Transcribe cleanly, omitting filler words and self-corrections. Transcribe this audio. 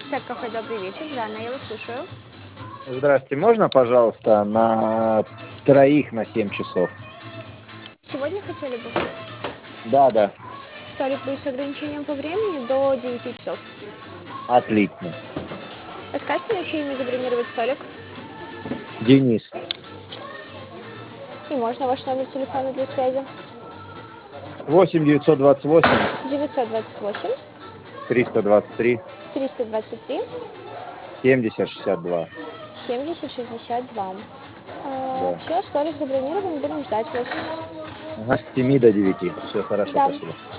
Сет кафе, добрый вечер. Да, я вас слушаю. Здравствуйте, можно, пожалуйста, на троих на 7 часов? Сегодня хотели бы? Да, да, Столик будет с ограничением по времени до 9 часов. отлично. Подскажите мне, чье имя забронировать столик? Денис, И можно ваш номер телефона для связи? 8 928 928 323 323 70 62. 70 62. Да. Все, столик забронирован, будем ждать вас. Ага, с 7 до 9. Все хорошо, Да. спасибо.